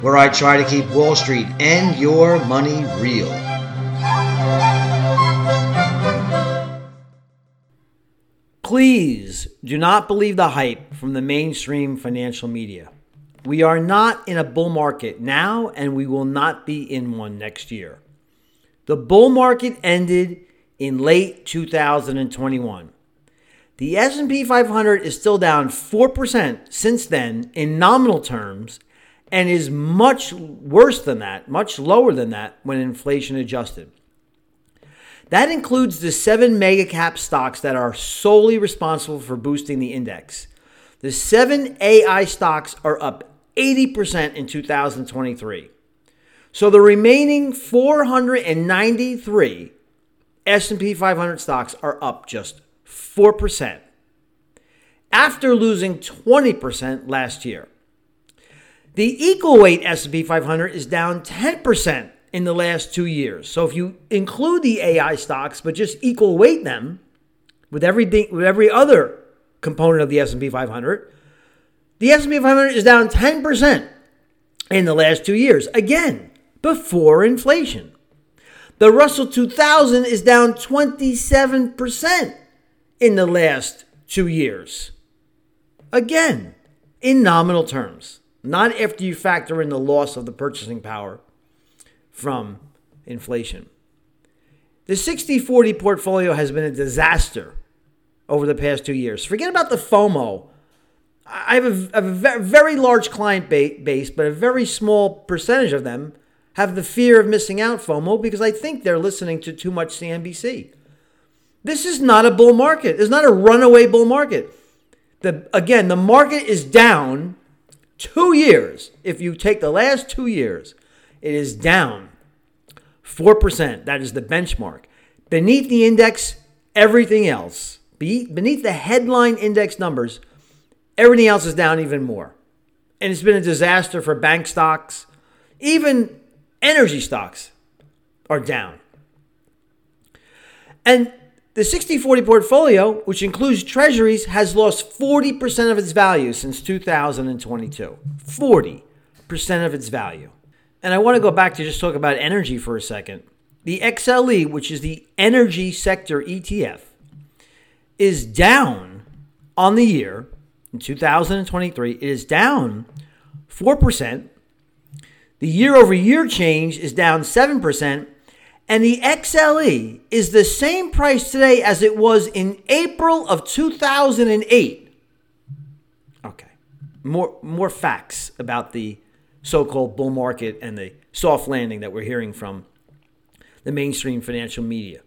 where I try to keep Wall Street and your money real. Please do not believe the hype from the mainstream financial media. We are not in a bull market now, and we will not be in one next year. The bull market ended in late 2021. The S&P 500 is still down 4% since then in nominal terms, and is much worse than that, much lower than that when inflation adjusted. That includes the 7 mega cap stocks that are solely responsible for boosting the index. The 7 AI stocks are up 80% in 2023. So the remaining 493 S&P 500 stocks are up just 4%, after losing 20% last year. The equal weight S&P 500 is down 10% in the last 2 years. So if you include the AI stocks, but just equal weight them with every other component of the S&P 500, the S&P 500 is down 10% in the last 2 years. Again, before inflation. The Russell 2000 is down 27% in the last 2 years. Again, in nominal terms, not after you factor in the loss of the purchasing power from inflation. The 60-40 portfolio has been a disaster over the past 2 years. Forget about the FOMO. I have a very large client base, but a very small percentage of them have the fear of missing out FOMO because I think they're listening to too much CNBC. This is not a bull market. It's not a runaway bull market. Again, the market is down 2 years. If you take the last 2 years, it is down 4%. That is the benchmark. Beneath the index, everything else, beneath the headline index numbers, everything else is down even more. And it's been a disaster for bank stocks. Even energy stocks are down. And the 60-40 portfolio, which includes treasuries, has lost 40% of its value since 2022. 40% of its value. And I want to go back to just talk about energy for a second. The XLE, which is the energy sector ETF, is down on the year in 2023. It is down 4%. The year-over-year change is down 7%. And the XLE is the same price today as it was in April of 2008. Okay. More facts about the so-called bull market and the soft landing that we're hearing from the mainstream financial media.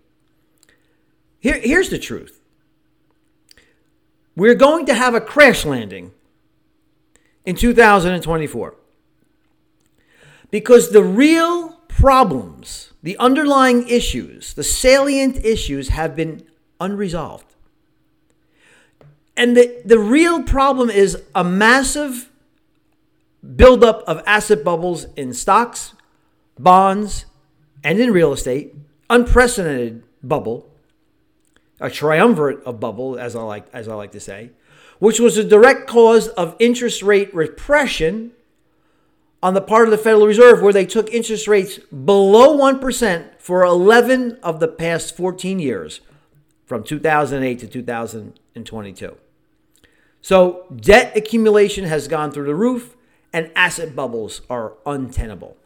Here's the truth. We're going to have a crash landing in 2024 because the real problems, the underlying issues, the salient issues have been unresolved. And the real problem is a massive buildup of asset bubbles in stocks, bonds, and in real estate. Unprecedented bubble, a triumvirate of bubble, as I like to say, which was a direct cause of interest rate repression on the part of the Federal Reserve, where they took interest rates below 1% for 11 of the past 14 years, from 2008 to 2022. So debt accumulation has gone through the roof, and asset bubbles are untenable.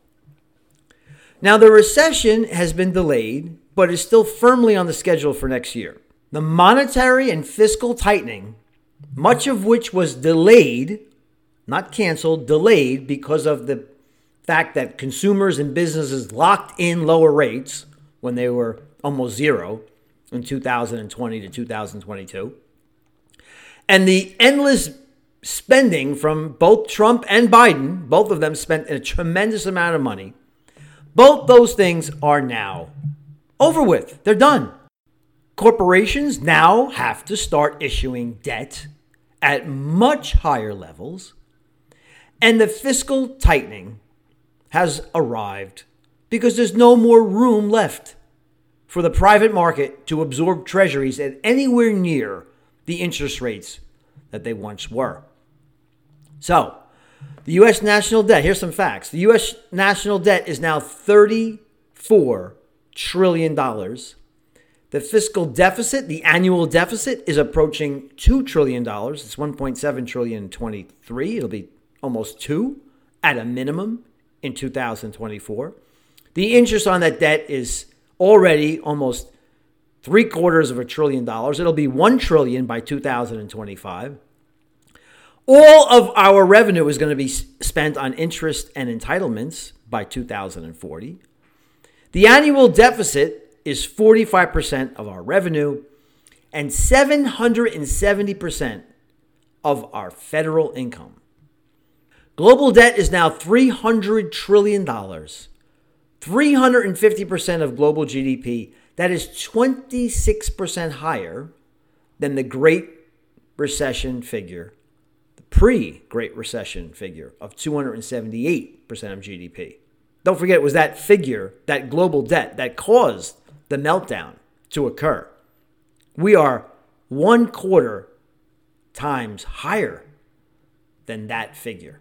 Now, the recession has been delayed, but is still firmly on the schedule for next year. The monetary and fiscal tightening, much of which was delayed, not canceled, delayed because of the fact that consumers and businesses locked in lower rates when they were almost zero in 2020 to 2022. And the endless spending from both Trump and Biden, both of them spent a tremendous amount of money. Both those things are now over with. They're done. Corporations now have to start issuing debt at much higher levels. And the fiscal tightening has arrived because there's no more room left for the private market to absorb treasuries at anywhere near the interest rates that they once were. So, The U.S. national debt, here's some facts. The U.S. national debt is now $34 trillion. The fiscal deficit, the annual deficit, is approaching $2 trillion. It's $1.7 trillion in 23. It'll be almost 2 at a minimum in 2024. The interest on that debt is already almost $750 billion. It'll be $1 trillion by 2025. All of our revenue is going to be spent on interest and entitlements by 2040. The annual deficit is 45% of our revenue and 770% of our federal income. Global debt is now $300 trillion, 350% of global GDP. That is 26% higher than the Great Recession figure, the pre-Great Recession figure of 278% of GDP. Don't forget, it was that figure, that global debt, that caused the meltdown to occur. We are 1/4 times higher than that figure.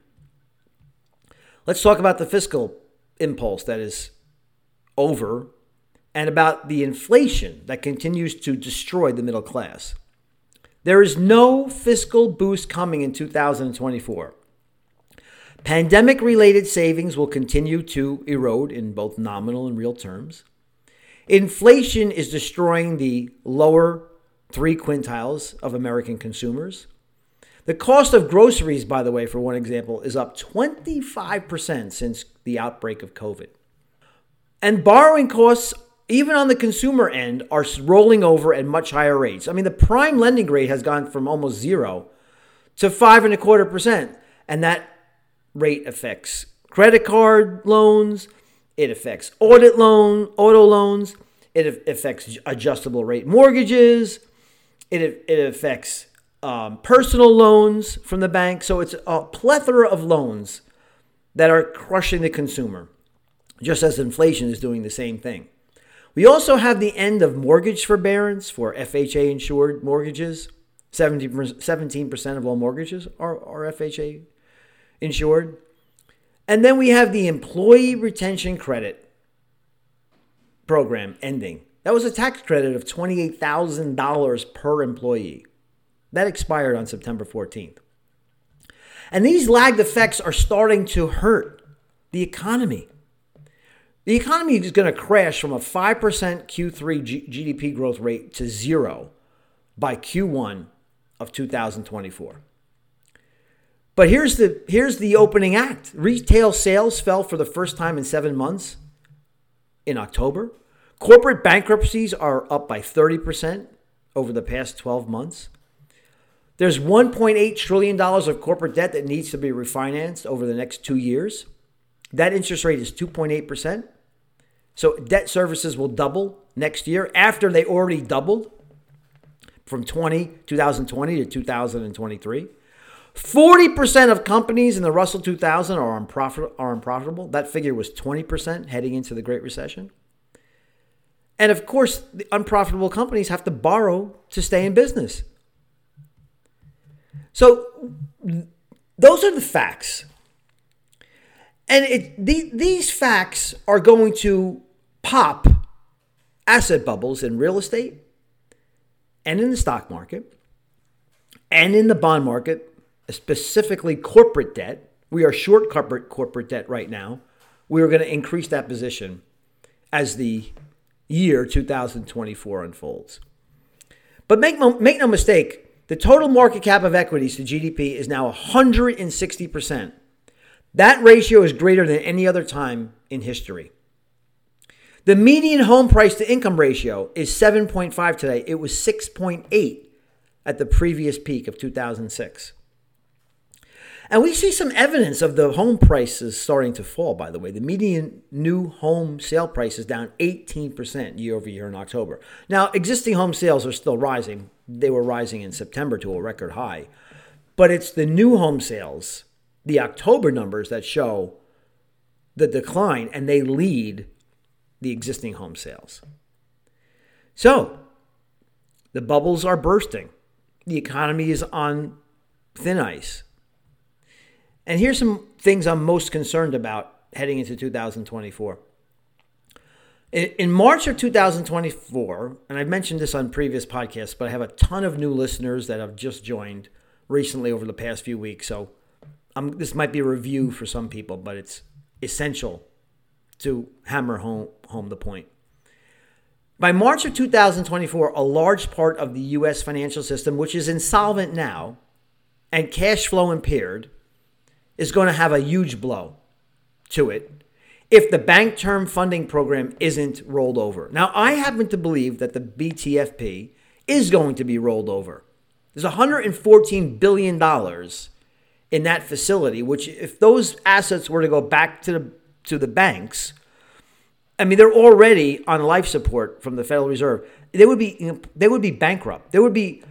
Let's talk about the fiscal impulse that is over and about the inflation that continues to destroy the middle class. There is no fiscal boost coming in 2024. Pandemic-related savings will continue to erode in both nominal and real terms. Inflation is destroying the lower 3 quintiles of American consumers. The cost of groceries, by the way, for one example, is up 25% since the outbreak of COVID. And borrowing costs, even on the consumer end, are rolling over at much higher rates. I mean, the prime lending rate has gone from almost 0 to 5.25%, and that rate affects credit card loans, it affects auto loans, it affects adjustable rate mortgages, it affects personal loans from the bank. So it's a plethora of loans that are crushing the consumer, just as inflation is doing the same thing. We also have the end of mortgage forbearance for FHA-insured mortgages. 17% of all mortgages are FHA insured. And then we have the Employee Retention Credit program ending. That was a tax credit of $28,000 per employee. That expired on September 14th. And these lagged effects are starting to hurt the economy. The economy is going to crash from a 5% Q3 GDP growth rate to 0 by Q1 of 2024. But here's the opening act. Retail sales fell for the first time in 7 months in October. Corporate bankruptcies are up by 30% over the past 12 months. There's $1.8 trillion of corporate debt that needs to be refinanced over the next 2 years. That interest rate is 2.8%. So debt services will double next year after they already doubled from 2020 to 2023. 40% of companies in the Russell 2000 are unprofitable. That figure was 20% heading into the Great Recession. And of course, the unprofitable companies have to borrow to stay in business. So those are the facts. And these facts are going to pop asset bubbles in real estate and in the stock market and in the bond market, specifically corporate debt. We are short corporate debt right now. We are going to increase that position as the year 2024 unfolds. But make no mistake, the total market cap of equities to GDP is now 160%. That ratio is greater than any other time in history. The median home price to income ratio is 7.5 today. It was 6.8 at the previous peak of 2006. And we see some evidence of the home prices starting to fall, by the way. The median new home sale price is down 18% year over year in October. Now, existing home sales are still rising. They were rising in September to a record high. But it's the new home sales, the October numbers, that show the decline, and they lead the existing home sales. So, the bubbles are bursting. The economy is on thin ice. And here's some things I'm most concerned about heading into 2024. In March of 2024, and I've mentioned this on previous podcasts, but I have a ton of new listeners that have just joined recently over the past few weeks. So this might be a review for some people, but it's essential to hammer home the point. By March of 2024, a large part of the U.S. financial system, which is insolvent now and cash flow impaired, is going to have a huge blow to it if the Bank Term Funding Program isn't rolled over. Now, I happen to believe that the BTFP is going to be rolled over. There's $114 billion in that facility, which if those assets were to go back to the banks, I mean, they're already on life support from the Federal Reserve. They would be bankrupt. It would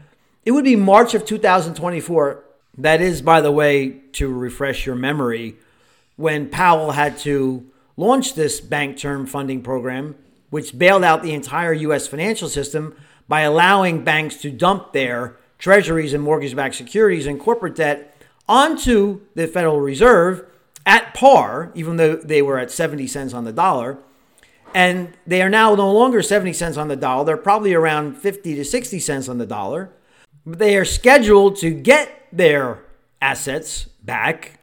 be March of 2024. That is, by the way, to refresh your memory, when Powell had to launch this Bank Term Funding Program, which bailed out the entire U.S. financial system by allowing banks to dump their treasuries and mortgage-backed securities and corporate debt onto the Federal Reserve at par, even though they were at 70 cents on the dollar. And they are now no longer 70 cents on the dollar. They're probably around 50 to 60 cents on the dollar. They are scheduled to get their assets back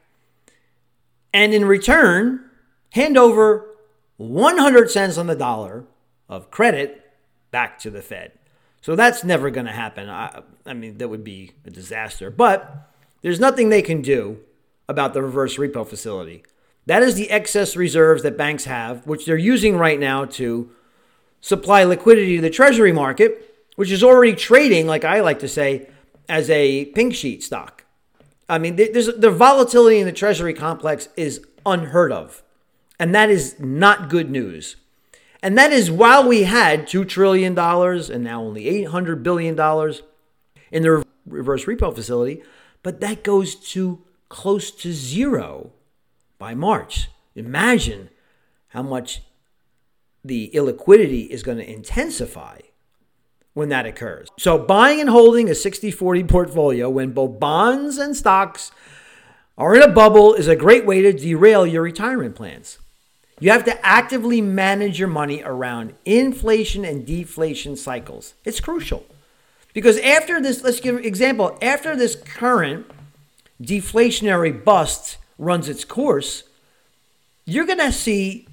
and in return hand over 100 cents on the dollar of credit back to the Fed. So that's never going to happen. I mean, that would be a disaster. But there's nothing they can do about the reverse repo facility. That is the excess reserves that banks have, which they're using right now to supply liquidity to the Treasury market, which is already trading, like I like to say, as a pink sheet stock. I mean, the volatility in the Treasury complex is unheard of. And that is not good news. And that is while we had $2 trillion and now only $800 billion in the reverse repo facility. But that goes to close to zero by March. Imagine how much the illiquidity is going to intensify when that occurs. So buying and holding a 60-40 portfolio when both bonds and stocks are in a bubble is a great way to derail your retirement plans. You have to actively manage your money around inflation and deflation cycles. It's crucial. Because after this, let's give an example, after this current deflationary bust runs its course, you're going to see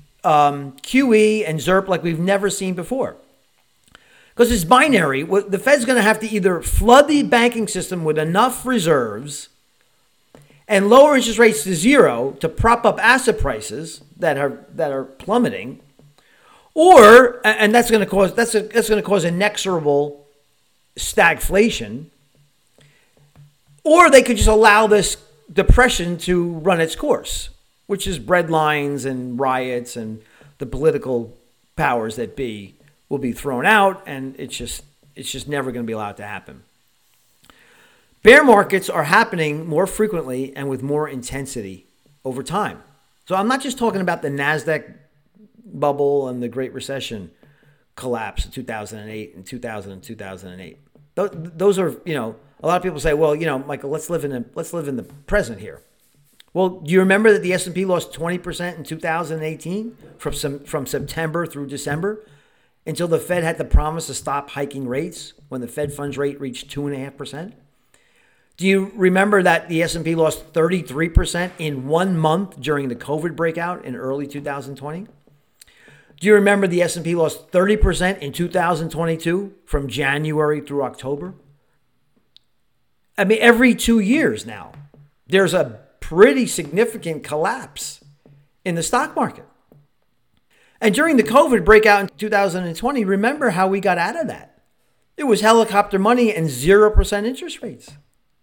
QE and ZIRP like we've never seen before. Because it's binary. The Fed's going to have to either flood the banking system with enough reserves and lower interest rates to zero to prop up asset prices that are plummeting, or and that's going to cause inexorable stagflation, or they could just allow this depression to run its course, which is breadlines and riots, and the political powers that be will be thrown out, and it's just never going to be allowed to happen. Bear markets are happening more frequently and with more intensity over time. So I'm not just talking about the NASDAQ bubble and the Great Recession collapse in 2008 and 2008. Those are, a lot of people say, well, Michael, let's live in the present here. Well, do you remember that the S&P lost 20% in 2018 from September through December until the Fed had to promise to stop hiking rates when the Fed funds rate reached 2.5%? Do you remember that the S&P lost 33% in 1 month during the COVID breakout in early 2020? Do you remember the S&P lost 30% in 2022 from January through October? I mean, every 2 years now, there's a pretty significant collapse in the stock market. And during the COVID breakout in 2020, remember how we got out of that? It was helicopter money and 0% interest rates.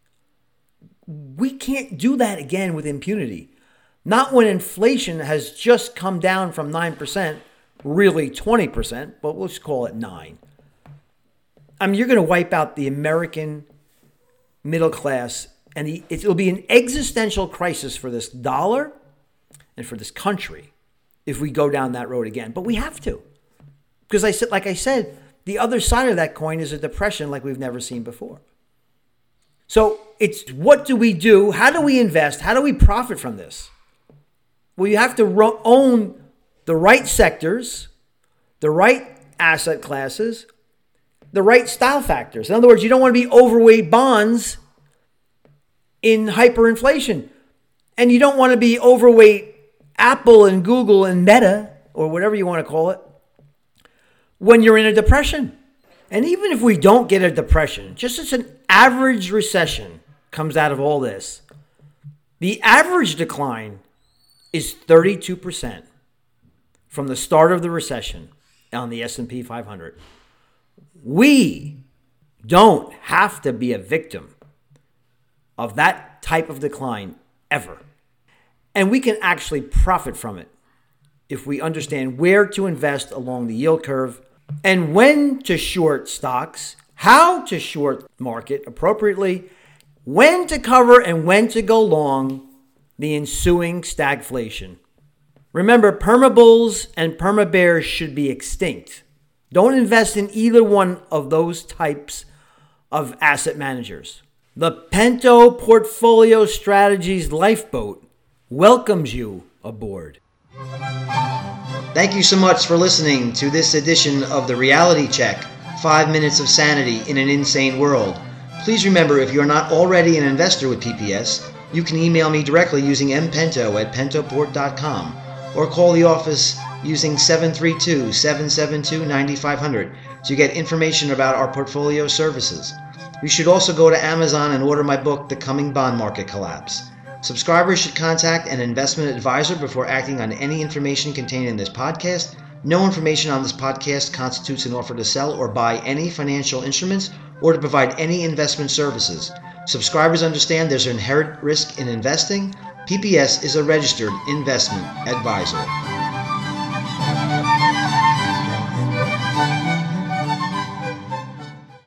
We can't do that again with impunity. Not when inflation has just come down from 9%, really 20%, but let's call it 9%. I mean, you're going to wipe out the American middle class, and it'll be an existential crisis for this dollar and for this country if we go down that road again. But we have to. Because like I said, the other side of that coin is a depression like we've never seen before. So it's what do we do? How do we invest? How do we profit from this? Well, you have to own the right sectors, the right asset classes, the right style factors. In other words, you don't want to be overweight bonds in hyperinflation. And you don't want to be overweight Apple and Google and Meta, or whatever you want to call it, when you're in a depression. And even if we don't get a depression, just as an average recession comes out of all this, the average decline is 32% from the start of the recession on the S&P 500. We don't have to be a victim of that type of decline ever. And we can actually profit from it if we understand where to invest along the yield curve and when to short stocks, how to short market appropriately, when to cover and when to go long the ensuing stagflation. Remember, permabulls and permabears should be extinct. Don't invest in either one of those types of asset managers. The Pento Portfolio Strategies Lifeboat welcomes you aboard. Thank you so much for listening to this edition of The Reality Check, 5 Minutes of Sanity in an Insane World. Please remember, if you're not already an investor with PPS, you can email me directly using mpento@pentoport.com or call the office using 732-772-9500 to get information about our portfolio services. You should also go to Amazon and order my book, The Coming Bond Market Collapse. Subscribers should contact an investment advisor before acting on any information contained in this podcast. No information on this podcast constitutes an offer to sell or buy any financial instruments or to provide any investment services. Subscribers understand there's an inherent risk in investing. PPS is a registered investment advisor.